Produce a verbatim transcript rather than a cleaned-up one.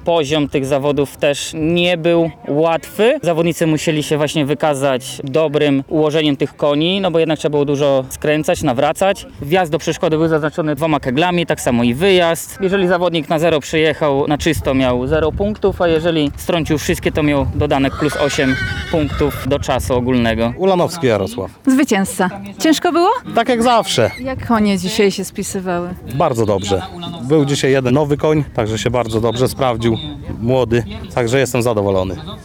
poziom tych zawodów też nie był łatwy. Zawodnicy musieli się właśnie wykazać dobrym ułożeniem tych koni, no bo jednak trzeba było dużo skręcać, nawracać. Wjazd do przeszkody był zaznaczony dwoma keglami, tak samo i wyjazd. Jeżeli zawodnik na zero przyjechał na czysto, miał zero punktów, a jeżeli strącił wszystkie, to miał dodanek plus osiem punktów do czasu ogólnego. Ulanowski Jarosław. Zwycięzca. Ciężko było? Tak jak zawsze. Jak konie dzisiaj się spisywały? Bardzo dobrze. Był dzisiaj jeden nowy koń, także się bardzo dobrze sprawdził. Młody, także jestem zadowolony.